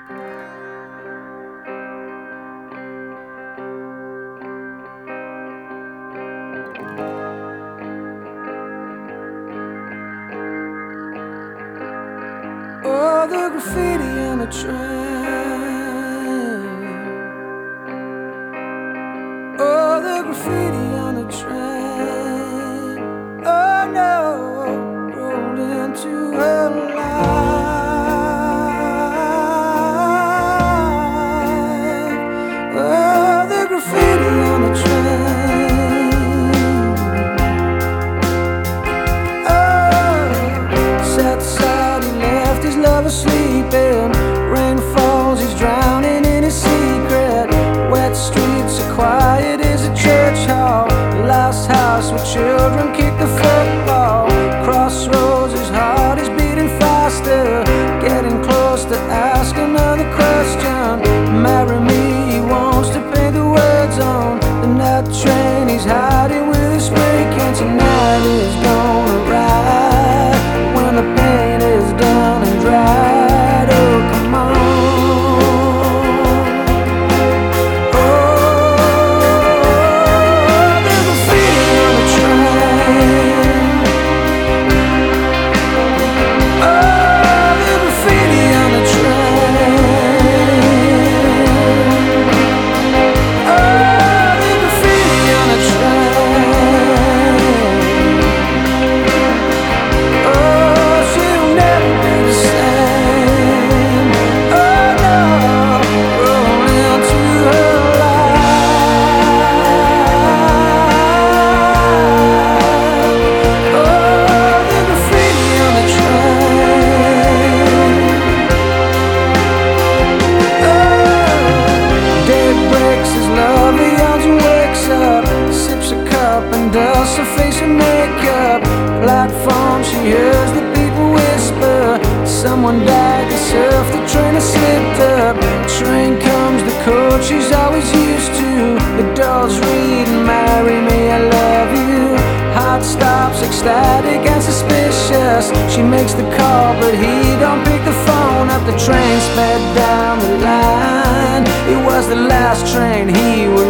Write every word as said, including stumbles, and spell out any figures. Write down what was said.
Oh, the graffiti on the train. Oh, the graffiti on the train. Oh no, rolled into her life. Oh, the graffiti on the train. Oh, sad, sad, he left his lover sleeping. Rain falls, he's drowning in his secret. Wet streets are quiet as a church hall. Last house where children kick the football. Crossroads, his heart is beating faster. Getting close to ask another question. Marry me, he wants to paint the words on the night train. He's hiding with his spray can. Tonight is gonna ride when the pain is done and dried. Oh, come on. Dust her face with makeup. Platform, she hears the people whisper. Someone died, they surf the train and slipped up. Train comes, the coach she's always used to. The doors read and marry me, I love you. Heart stops, ecstatic and suspicious. She makes the call, but he don't pick the phone up. The train sped down the line. It was the last train he would